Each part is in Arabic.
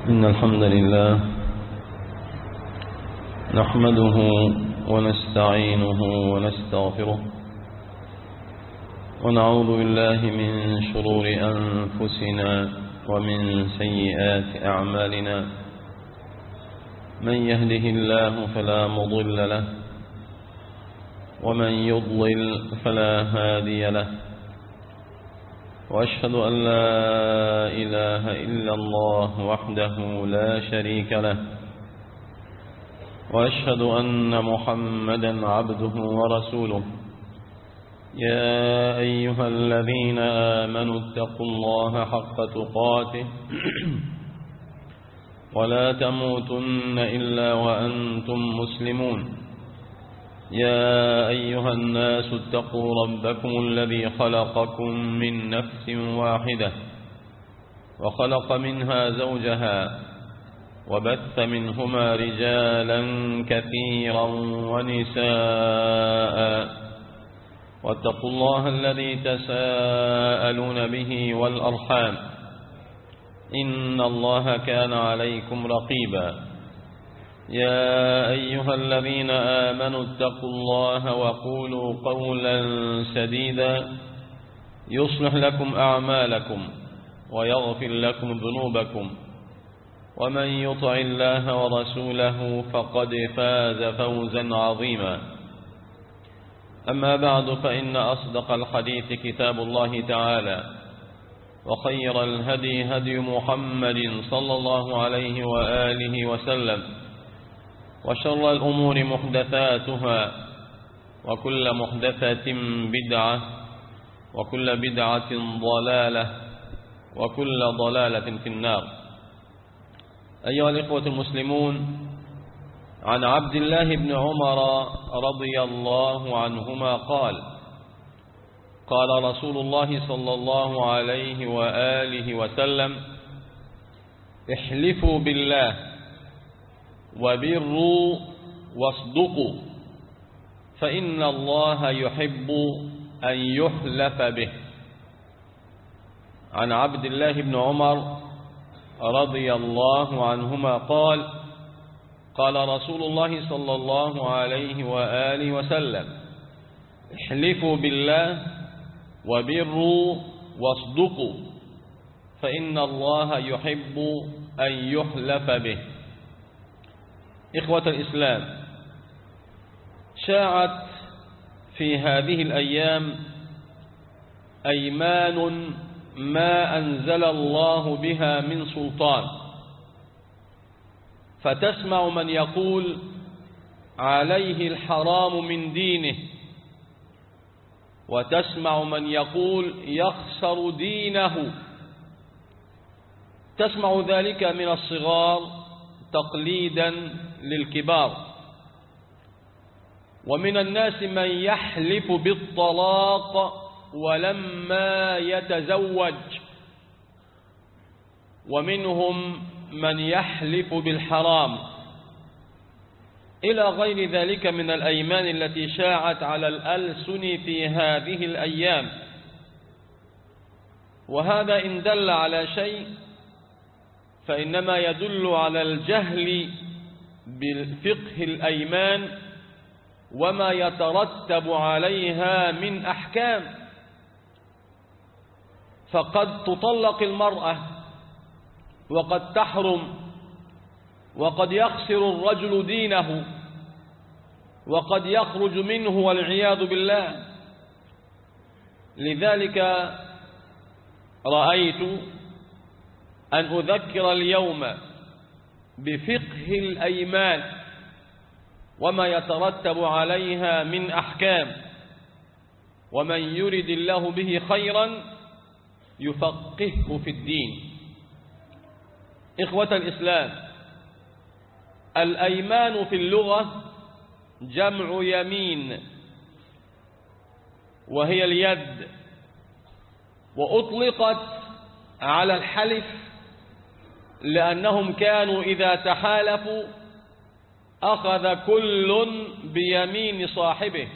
إن الحمد لله نحمده ونستعينه ونستغفره ونعوذ بالله من شرور أنفسنا ومن سيئات أعمالنا. من يهده الله فلا مضل له ومن يضلل فلا هادي له، وأشهد أن لا إله إلا الله وحده لا شريك له، وأشهد أن محمدا عبده ورسوله. يا أيها الذين آمنوا اتقوا الله حق تقاته ولا تموتن إلا وأنتم مسلمون. يا أيها الناس اتقوا ربكم الذي خلقكم من نفس واحدة وخلق منها زوجها وبث منهما رجالا كثيرا ونساء، واتقوا الله الذي تساءلون به والأرحام إن الله كان عليكم رقيبا. يا أيها الذين آمنوا اتقوا الله وقولوا قولا سديدا يصلح لكم أعمالكم ويغفر لكم ذنوبكم، ومن يطع الله ورسوله فقد فاز فوزا عظيما. أما بعد، فإن أصدق الحديث كتاب الله تعالى، وخير الهدي هدي محمد صلى الله عليه وآله وسلم، وشر الأمور محدثاتها، وكل محدثة بدعة، وكل بدعة ضلالة، وكل ضلالة في النار. أيها الإخوة المسلمون، عن عبد الله بن عمر رضي الله عنهما قال: قال رسول الله صلى الله عليه وآله وسلم: احلفوا بالله وبروا واصدقوا، فإن الله يحب أن يحلف به. عن عبد الله بن عمر رضي الله عنهما قال: قال رسول الله صلى الله عليه وآله وسلم: احلفوا بالله وبروا واصدقوا، فإن الله يحب أن يحلف به. إخوة الإسلام، شاعت في هذه الأيام أيمان ما أنزل الله بها من سلطان، فتسمع من يقول عليه الحرام من دينه، وتسمع من يقول يخسر دينه. تسمع ذلك من الصغار تقليدا للكبار، ومن الناس من يحلف بالطلاق ولما يتزوج، ومنهم من يحلف بالحرام، إلى غير ذلك من الأيمان التي شاعت على الألسن في هذه الأيام. وهذا إن دل على شيء فإنما يدل على الجهل بالفقه الأيمان وما يترتب عليها من أحكام. فقد تطلق المرأة وقد تحرم، وقد يخسر الرجل دينه، وقد يخرج منه والعياذ بالله. لذلك رأيت أن أذكر اليوم بفقه الأيمان وما يترتب عليها من أحكام، ومن يرد الله به خيرا يفقهه في الدين. إخوة الإسلام، الأيمان في اللغة جمع يمين، وهي اليد، وأطلقت على الحلف لأنهم كانوا إذا تحالفوا أخذ كل بيمين صاحبه.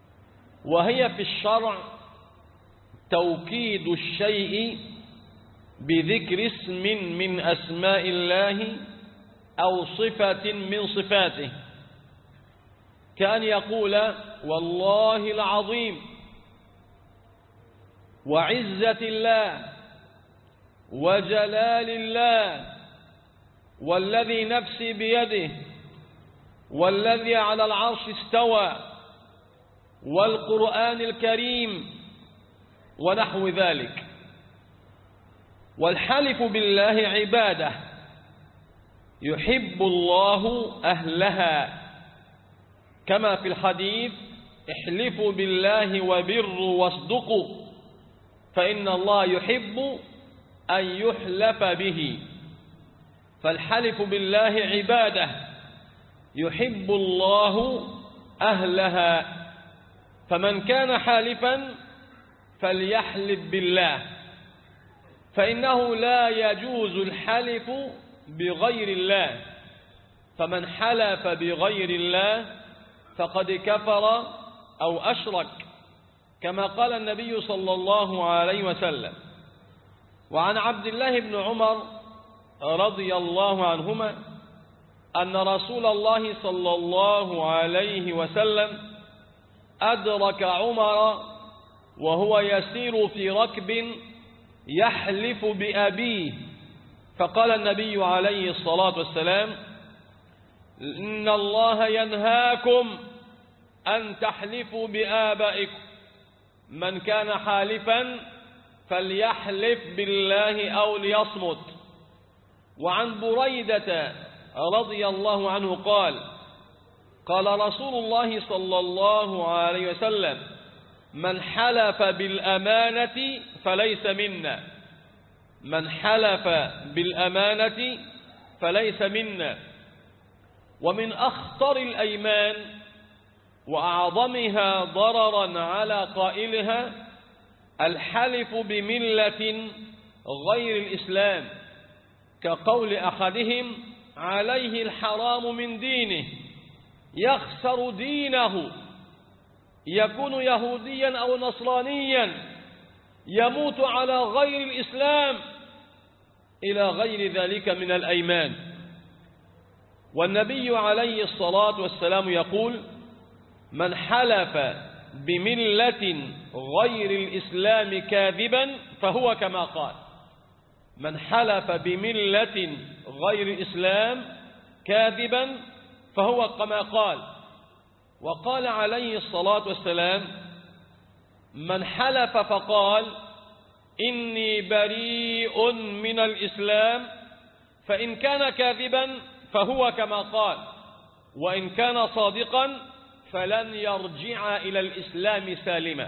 وهي في الشرع توكيد الشيء بذكر اسم من أسماء الله أو صفة من صفاته، كأن يقول والله العظيم وعزة الله وجلال الله والذي نفسي بيده والذي على العرش استوى والقرآن الكريم ونحو ذلك. والحلف بالله عبادة يحب الله أهلها، كما في الحديث احلفوا بالله وبروا واصدقوا فإن الله يحب أن يحلف به. فالحلف بالله عبادة يحب الله أهلها، فمن كان حالفا فليحلف بالله، فإنه لا يجوز الحلف بغير الله، فمن حلف بغير الله فقد كفر أو أشرك، كما قال النبي صلى الله عليه وسلم. وعن عبد الله بن عمر رضي الله عنهما أن رسول الله صلى الله عليه وسلم أدرك عمر وهو يسير في ركب يحلف بأبيه، فقال النبي عليه الصلاة والسلام إن الله ينهاكم أن تحلفوا بآبائكم، من كان حالفا فليحلف بالله أو ليصمت. وعن بريدة رضي الله عنه قال قال رسول الله صلى الله عليه وسلم من حلف بالأمانة فليس منا، من حلف بالأمانة فليس منا. ومن أخطر الأيمان وأعظمها ضررا على قائلها الحلف بملة غير الإسلام، كقول أحدهم عليه الحرام من دينه، يخسر دينه، يكون يهوديا أو نصرانيا، يموت على غير الإسلام، إلى غير ذلك من الأيمان. والنبي عليه الصلاة والسلام يقول من حلف بملة غير الإسلام كاذبا فهو كما قال، من حلف بملة غير الإسلام كاذبا فهو كما قال. وقال عليه الصلاة والسلام من حلف فقال إني بريء من الإسلام فإن كان كاذبا فهو كما قال، وإن كان صادقا فلن يرجع إلى الإسلام سالما.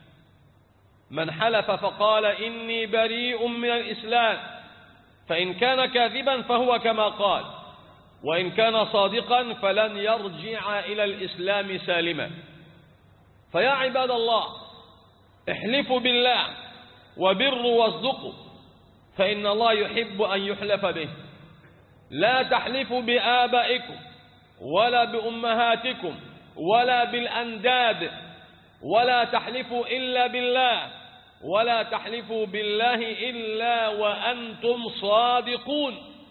من حلف فقال إني بريء من الإسلام فإن كان كاذبا فهو كما قال، وإن كان صادقا فلن يرجع إلى الإسلام سالما. فيا عباد الله احلفوا بالله وبروا واصدقوا، فإن الله يحب أن يحلف به. لا تحلفوا بآبائكم ولا بأمهاتكم ولا بالأنداد، ولا تحلفوا إلا بالله، ولا تحلفوا بالله إلا وأنتم صادقون.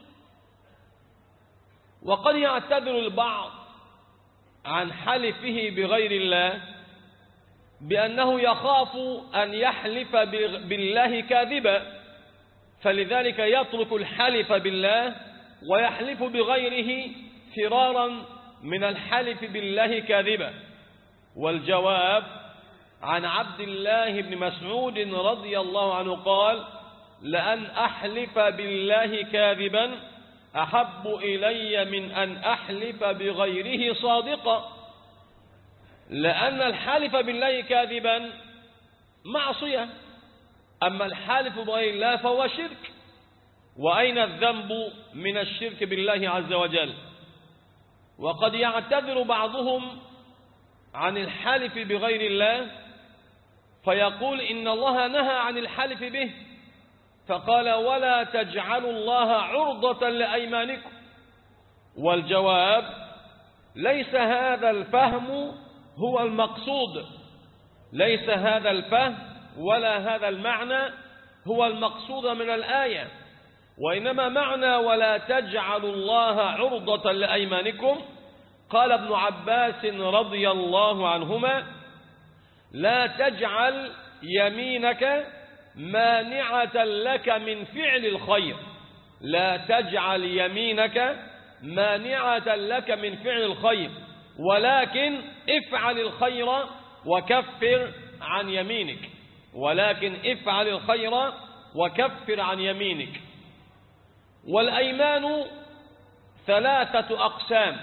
وقد يعتذر البعض عن حلفه بغير الله بأنه يخاف أن يحلف بالله كاذبا، فلذلك يترك الحلف بالله ويحلف بغيره فرارا من الحلف بالله كاذبا. والجواب عن عبد الله بن مسعود رضي الله عنه قال لأن أحلف بالله كاذبا أحب إلي من أن أحلف بغيره صادقا، لأن الحلف بالله كاذبا معصية، أما الحلف بغير الله فهو شرك. وأين الذنب من الشرك بالله عز وجل؟ وقد يعتذر بعضهم عن الحلف بغير الله فيقول إن الله نهى عن الحلف به، فقال ولا تجعلوا الله عرضة لأيمانكم. والجواب ليس هذا الفهم هو المقصود، ليس هذا الفهم ولا هذا المعنى هو المقصود من الآية، وإنما معنى ولا تجعلوا الله عرضة لأيمانكم قال ابن عباس رضي الله عنهما لا تجعل يمينك مانعة لك من فعل الخير، لا تجعل يمينك مانعة لك من فعل الخير، ولكن افعل الخير وكفر عن يمينك، ولكن افعل الخير وكفر عن يمينك. والأيمان ثلاثة أقسام: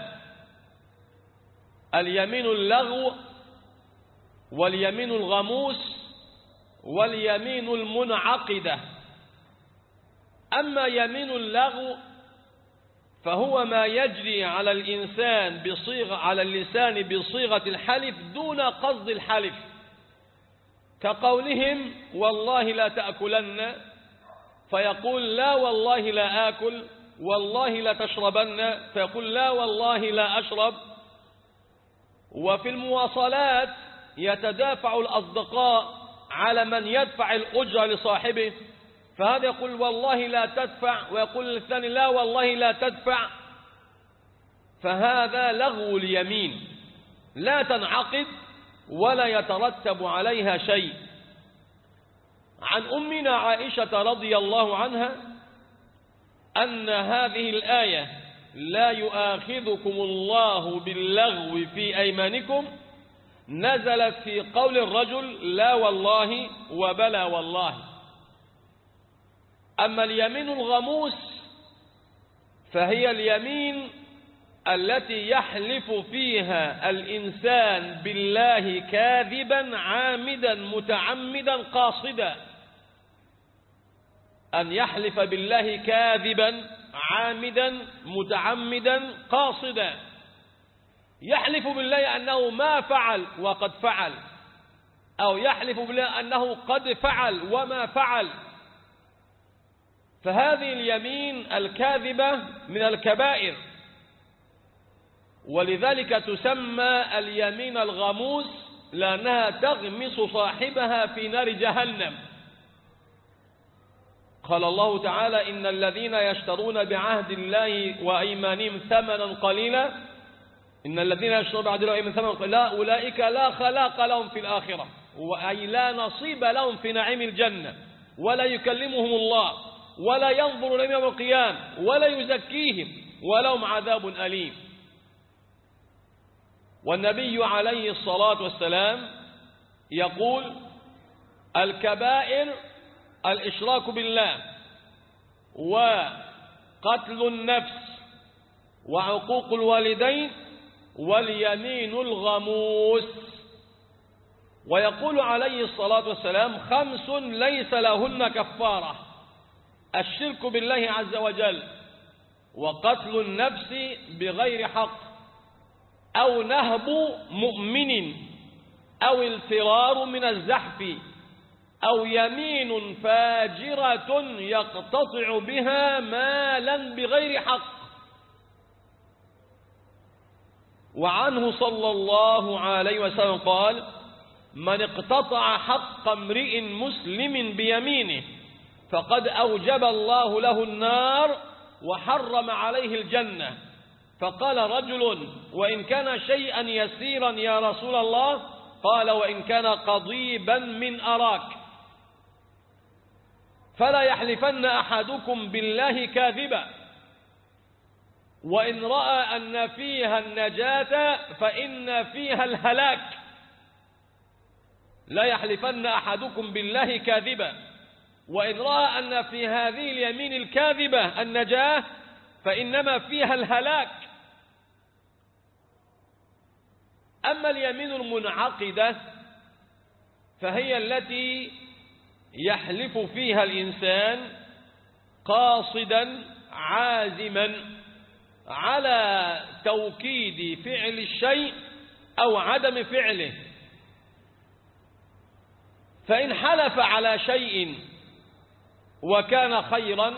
اليمين اللغو، واليمين الغموس، واليمين المنعقدة. أما يمين اللغو فهو ما يجري على الإنسان على اللسان بصيغة الحلف دون قصد الحلف، كقولهم والله لا تأكلن، فيقول لا والله لا آكل، والله لا تشربن، فيقول لا والله لا أشرب. وفي المواصلات يتدافع الأصدقاء على من يدفع الأجرة لصاحبه، فهذا يقول والله لا تدفع، ويقول الثاني لا والله لا تدفع، فهذا لغو اليمين لا تنعقد ولا يترتب عليها شيء. عن أمنا عائشة رضي الله عنها أن هذه الآية لا يؤاخذكم الله باللغو في أيمانكم نزلت في قول الرجل لا والله وبلا والله. أما اليمين الغموس فهي اليمين التي يحلف فيها الإنسان بالله كاذبا عامدا متعمدا قاصدا، أن يحلف بالله كاذبا عامدا متعمدا قاصدا، يحلف بالله أنه ما فعل وقد فعل، أو يحلف بالله أنه قد فعل وما فعل. فهذه اليمين الكاذبة من الكبائر، ولذلك تسمى اليمين الغموس لأنها تغمس صاحبها في نار جهنم. قال الله تعالى إن الذين يشترون بعهد الله وأيمانهم ثمنا قليلا، إن الذين يشترون بعهد الله وأيمانهم ثمنا قليلا أولئك لا خلاق لهم في الآخرة، أي لا نصيب لهم في نعيم الجنة، ولا يكلمهم الله ولا ينظر إليهم يوم القيامة ولا يزكيهم ولهم عذاب أليم. والنبي عليه الصلاة والسلام يقول الكبائر الإشراك بالله، وقتل النفس، وعقوق الوالدين، واليمين الغموس. ويقول عليه الصلاة والسلام 5 ليس لهن كفارة: الشرك بالله عز وجل، وقتل النفس بغير حق، أو نهب مؤمن، أو الفرار من الزحف، أو يمين فاجرة يقتطع بها مالا بغير حق. وعنه صلى الله عليه وسلم قال من اقتطع حق امرئ مسلم بيمينه فقد أوجب الله له النار وحرم عليه الجنة. فقال رجل وإن كان شيئا يسيرا يا رسول الله؟ قال وإن كان قضيبا من أراك. فلا يحلفن أحدكم بالله كاذبا، وإن رأى أن فيها النجاة فإن فيها الهلاك. لا يحلفن أحدكم بالله كاذبا، وإن رأى أن في هذه اليمين الكاذبة النجاة فإنما فيها الهلاك. أما اليمين المنعقدة فهي التي يحلف فيها الإنسان قاصدا عازما على توكيد فعل الشيء أو عدم فعله، فإن حلف على شيء وكان خيرا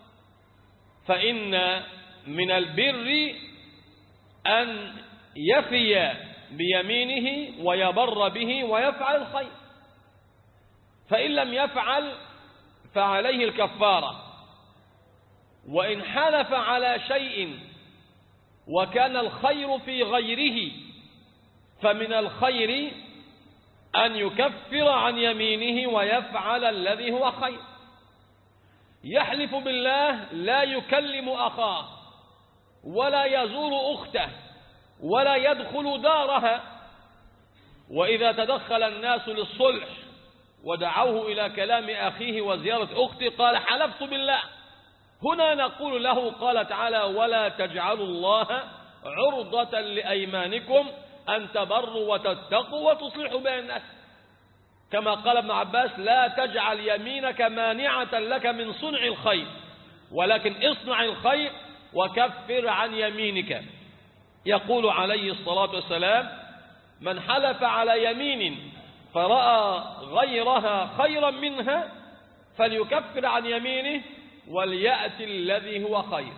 فإن من البر أن يفي بيمينه ويبر به ويفعل الخير، فإن لم يفعل فعليه الكفارة. وإن حلف على شيء وكان الخير في غيره فمن الخير أن يكفر عن يمينه ويفعل الذي هو خير. يحلف بالله لا يكلم أخاه ولا يزور أخته ولا يدخل دارها، وإذا تدخل الناس للصلح ودعوه إلى كلام أخيه وزيارة أخته قال حلفت بالله. هنا نقول له قال تعالى ولا تجعلوا الله عرضة لأيمانكم أن تبروا وتتقوا وتصلحوا بين الناس، كما قال ابن عباس لا تجعل يمينك مانعة لك من صنع الخير ولكن اصنع الخير وكفر عن يمينك. يقول عليه الصلاة والسلام من حلف على يمين فرأى غيرها خيرا منها فليكفر عن يمينه وليأتي الذي هو خير.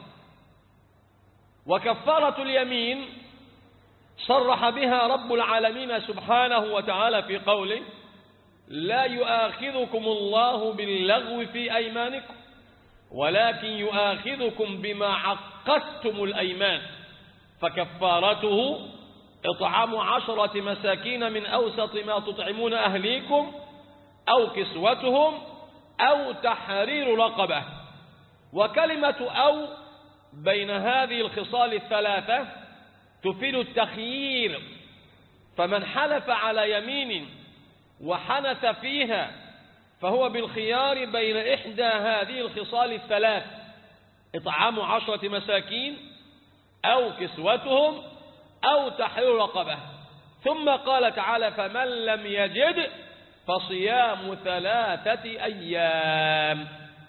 وكفارة اليمين صرح بها رب العالمين سبحانه وتعالى في قوله لا يؤاخذكم الله باللغو في أيمانكم ولكن يؤاخذكم بما عقدتم الأيمان فكفارته إطعام 10 مساكين من أوسط ما تطعمون أهليكم أو كسوتهم أو تحرير رقبة. وكلمة أو بين هذه الخصال الثلاثة تفيد التخيير، فمن حلف على يمين وحنث فيها فهو بالخيار بين إحدى هذه الخصال الثلاث إطعام 10 مساكين أو كسوتهم أو تحرير رقبة. ثم قال تعالى فمن لم يجد فصيام 3 أيام.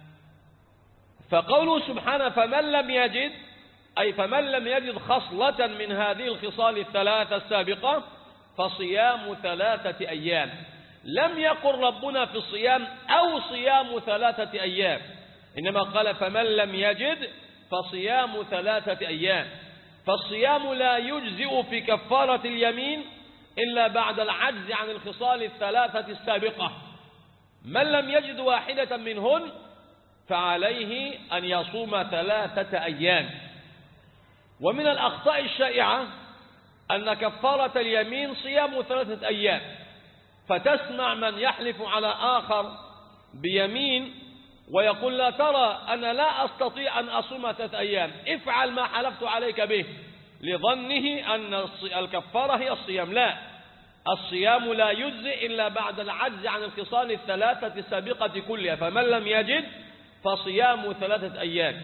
فقوله سبحانه فمن لم يجد أي فمن لم يجد خصلة من هذه الخصال الثلاثة السابقة فصيام 3 أيام. لم يقل ربنا في الصيام أو صيام 3 أيام، إنما قال فمن لم يجد فصيام 3 أيام. فالصيام لا يجزئ في كفارة اليمين إلا بعد العجز عن الخصال الثلاثة السابقة. من لم يجد واحدة منهن فعليه أن يصوم 3 أيام. ومن الأخطاء الشائعة أن كفارة اليمين صيام 3 أيام، فتسمع من يحلف على آخر بيمين ويقول لا ترى أنا لا أستطيع أن أصوم 3 أيام افعل ما حلفت عليك به، لظنه أن الكفارة هي الصيام. لا، الصيام لا يجزئ إلا بعد العجز عن الخصال الثلاثة السابقة كلها. فمن لم يجد فصيام 3 أيام.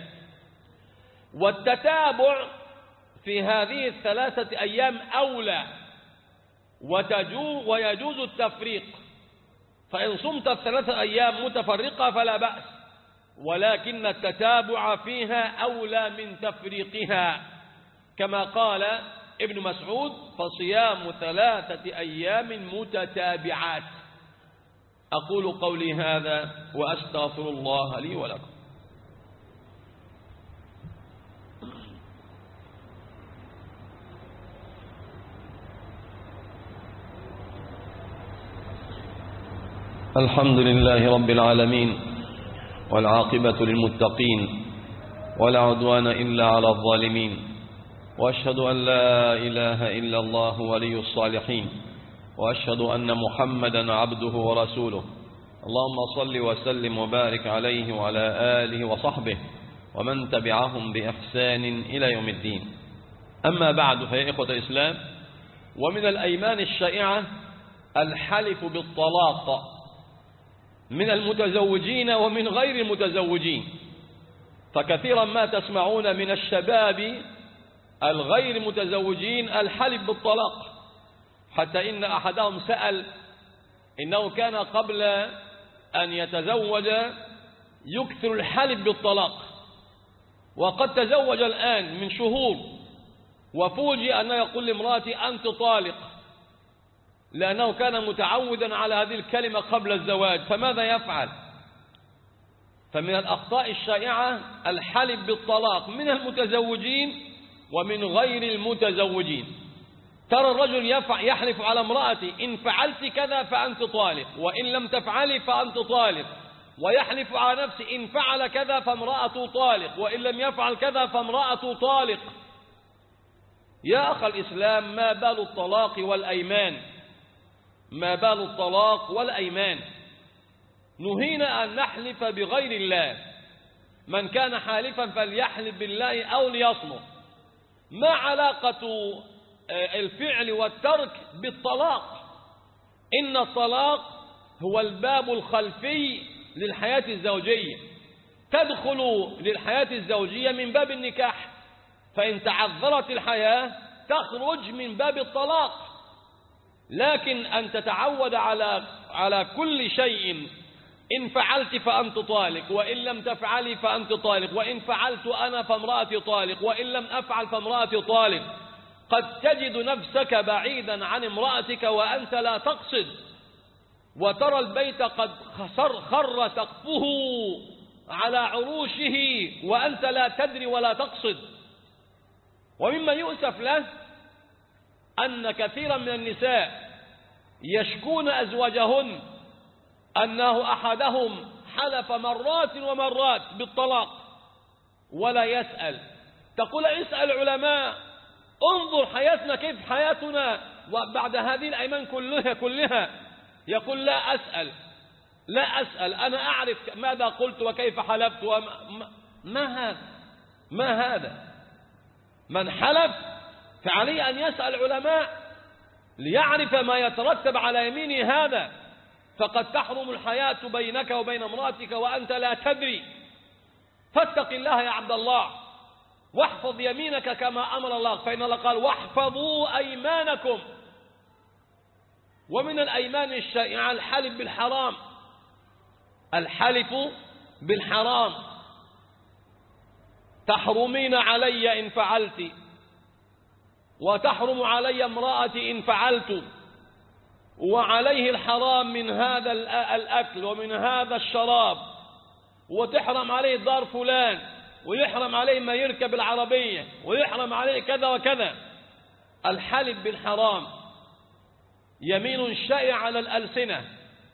والتتابع في هذه 3 أيام أولى، ويجوز التفريق، فإن صمت 3 أيام متفرقة فلا بأس، ولكن التتابع فيها أولى من تفريقها، كما قال ابن مسعود فصيام 3 أيام متتابعات. أقول قولي هذا وأستغفر الله لي ولكم. الحمد لله رب العالمين والعاقبة للمتقين ولا عدوان إلا على الظالمين، وأشهد أن لا إله إلا الله ولي الصالحين، وأشهد أن محمدا عبده ورسوله. اللهم صل وسلم وبارك عليه وعلى آله وصحبه ومن تبعهم بإحسان إلى يوم الدين. أما بعد، فيا إخوة الإسلام، ومن الأيمان الشائعة الحلف بالطلاق من المتزوجين ومن غير المتزوجين. فكثيرا ما تسمعون من الشباب الغير متزوجين الحلف بالطلاق، حتى إن أحدهم سأل إنه كان قبل أن يتزوج يكثر الحلف بالطلاق، وقد تزوج الآن من شهور وفوجئ أنه يقول لامرأتي أنت طالق، لأنه كان متعودا على هذه الكلمة قبل الزواج، فماذا يفعل؟ فمن الأخطاء الشائعة الحلف بالطلاق من المتزوجين ومن غير المتزوجين. ترى الرجل يحلف على امرأته إن فعلت كذا فأنت طالق، وإن لم تفعلي فأنت طالق، ويحلف على نفسه إن فعل كذا فامرأته طالق، وإن لم يفعل كذا فامرأته طالق. يا أخ الإسلام، ما بال الطلاق والأيمان؟ ما بال الطلاق والأيمان؟ نهينا أن نحلف بغير الله. من كان حالفا فليحلف بالله أو ليصمت. ما علاقة الفعل والترك بالطلاق؟ إن الطلاق هو الباب الخلفي للحياة الزوجية، تدخل للحياة الزوجية من باب النكاح، فإن تعذرت الحياة تخرج من باب الطلاق. لكن أن تتعود على كل شيء، إن فعلت فأنت طالق، وإن لم تفعلي فأنت طالق، وإن فعلت أنا فامرأتي طالق، وإن لم أفعل فامرأتي طالق. قد تجد نفسك بعيدا عن امرأتك وأنت لا تقصد، وترى البيت قد خر سقفه على عروشه وأنت لا تدري ولا تقصد. ومما يؤسف له أن كثيرا من النساء يشكون أزواجهن أنه أحدهم حلف مرات ومرات بالطلاق ولا يسأل. تقول اسأل علماء، انظر حياتنا كيف حياتنا وبعد هذه الأيمان كلها. يقول لا أسأل، أنا أعرف ماذا قلت وكيف حلفت ما هذا؟ من حلف فعليه أن يسأل علماء ليعرف ما يترتب على يمينه هذا، فقد تحرم الحياة بينك وبين امرأتك وأنت لا تدري. فاتق الله يا عبد الله، واحفظ يمينك كما أمر الله، فإن الله قال واحفظوا أيمانكم. ومن الأيمان الشائعة الحلف بالحرام. الحلف بالحرام: تحرمين علي إن فعلت، وتحرم علي امرأتي إن فعلت، وعليه الحرام من هذا الأكل ومن هذا الشراب، وتحرم عليه دار فلان، ويحرم عليه ما يركب العربية، ويحرم عليه كذا وكذا. الحلف بالحرام يمين شائع على الألسنة.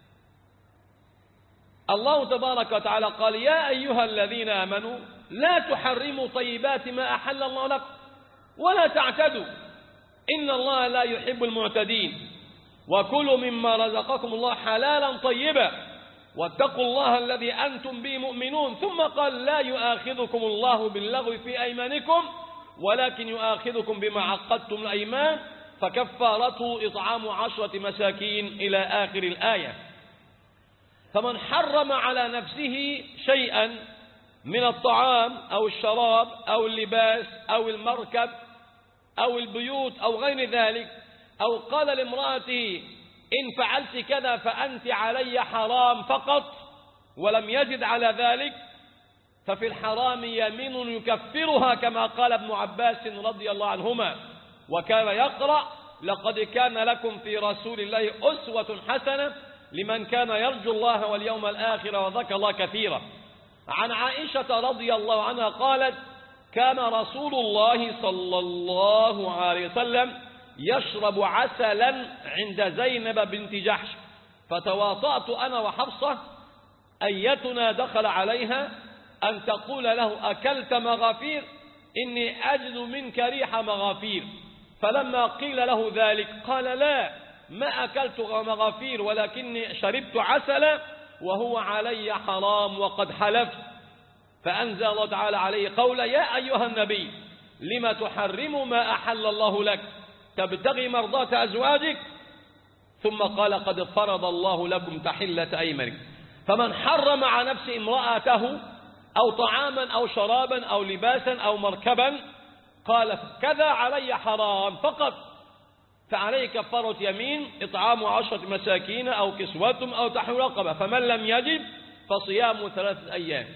الله تبارك وتعالى قال يا أيها الذين آمنوا لا تحرموا طيبات ما أحل الله لكم ولا تعتدوا إن الله لا يحب المعتدين وكلوا مما رزقكم الله حلالا طيبا واتقوا الله الذي أنتم به مؤمنون. ثم قال لا يؤاخذكم الله باللغو في أيمانكم ولكن يؤاخذكم بما عقدتم الأيمان فكفارته إطعام 10 مساكين إلى آخر الآية. فمن حرم على نفسه شيئا من الطعام أو الشراب أو اللباس أو المركب أو البيوت أو غير ذلك، أو قال لامرأته إن فعلت كذا فأنت علي حرام فقط ولم يزد على ذلك، ففي الحرام يمين يكفرها كما قال ابن عباس رضي الله عنهما، وكان يقرأ لقد كان لكم في رسول الله أسوة حسنة لمن كان يرجو الله واليوم الآخر وذكر الله كثيرا. عن عائشة رضي الله عنها قالت كان رسول الله صلى الله عليه وسلم يشرب عسلا عند زينب بنت جحش، فتواطأت أنا وحفصة أيتنا دخل عليها أن تقول له أكلت مغافير إني أجد منك ريح مغافير، فلما قيل له ذلك قال لا ما أكلت مغافير ولكني شربت عسلا وهو علي حرام وقد حلفت، فأنزل الله تعالى عليه قولا يا أيها النبي لما تحرم ما أحل الله لك تبتغي مرضاة أزواجك، ثم قال قد فرض الله لكم تحلة أيمانكم. فمن حرم على نفسه امرأته أو طعاما أو شرابا أو لباسا أو مركبا قال كذا علي حرام فقط، فعليه كفارة يمين إطعام 10 مساكين أو كسوتهم أو تحرير رقبة، فمن لم يجد فصيام 3 أيام.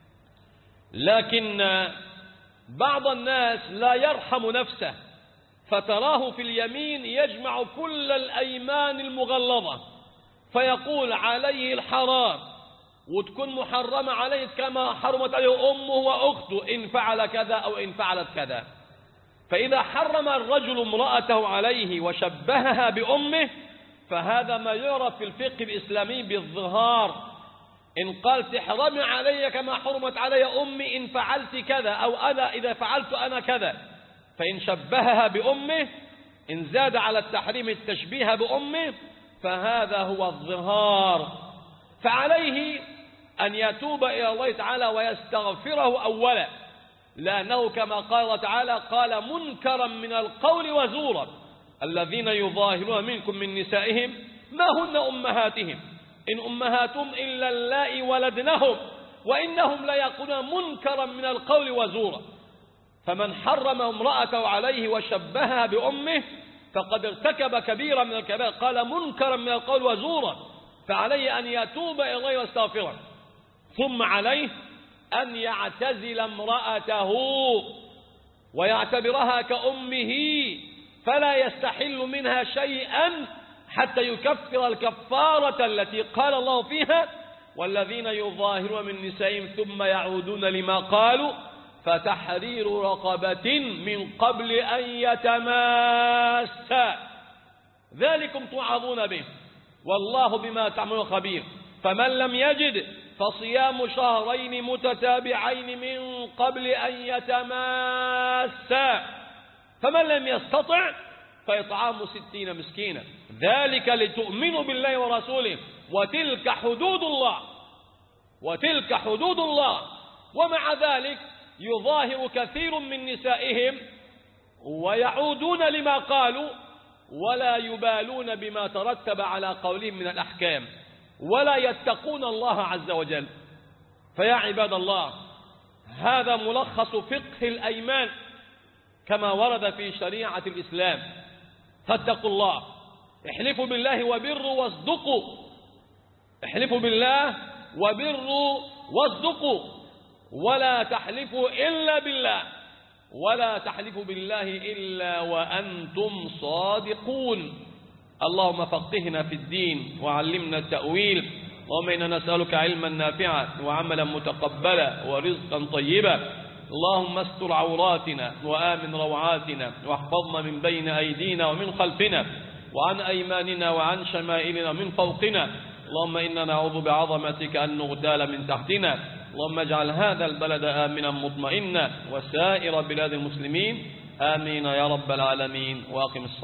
لكن بعض الناس لا يرحم نفسه فتراه في اليمين يجمع كل الأيمان المغلظة فيقول عليه الحرام وتكون محرمة عليه كما حرمت عليه أمه وأخته إن فعل كذا أو إن فعلت كذا. فإذا حرم الرجل امرأته عليه وشبهها بأمه فهذا ما يعرف في الفقه الإسلامي بالظهار، إن قال تحرمي علي كما حرمت علي أمي إن فعلت كذا، أو أنا إذا فعلت أنا كذا. فإن شبهها بأمه، إن زاد على التحريم التشبيه بأمه، فهذا هو الظهار. فعليه أن يتوب إلى الله تعالى ويستغفره أولا، لأنه كما قال تعالى قال منكرا من القول وزورا الذين يظاهرون منكم من نسائهم ما هن أمهاتهم إن أمهاتهم إلا اللائي ولدنهم وإنهم ليقولون منكرا من القول وزورا. فمن حرم امرأته عليه وشبهها بأمه فقد ارتكب كبيرا من الكبائر، قال منكرا من القول وزورا. فعليه أن يتوب إلى الله ويستغفره، ثم عليه أن يعتزل امرأته ويعتبرها كأمه، فلا يستحل منها شيئا حتى يكفر الكفارة التي قال الله فيها والذين يظاهرون من نسائهم ثم يعودون لما قالوا فتحرير رقبة من قبل أن يتماسا ذلكم توعظون به والله بما تعملون خبير. فمن لم يجد فصيام شهرين متتابعين من قبل أن يتماسا، فمن لم يستطع فإطعام 60 مسكينا، ذلك لتؤمنوا بالله ورسوله وتلك حدود الله، وتلك حدود الله. ومع ذلك يظاهر كثير من نسائهم ويعودون لما قالوا ولا يبالون بما ترتب على قولهم من الأحكام ولا يتقون الله عز وجل. فيا عباد الله، هذا ملخص فقه الأيمان كما ورد في شريعة الإسلام. فاتقوا الله، احلفوا بالله وبروا واصدقوا، احلفوا بالله وبروا واصدقوا، ولا تحلفوا إلا بالله، ولا تحلفوا بالله إلا وأنتم صادقون. اللهم فقهنا في الدين وعلمنا التأويل، اللهم إنا نسألك علما نافعا وعملا متقبلا ورزقا طيبا. اللهم استر عوراتنا وآمن روعاتنا واحفظنا من بين أيدينا ومن خلفنا وعن أيماننا وعن شمائلنا من فوقنا. اللهم إنا نعوذ بعظمتك أن نغتال من تحتنا. اللهم اجعل هذا البلد آمنا مطمئنا وسائر بلاد المسلمين، آمين يا رب العالمين. وأقم الصلاة.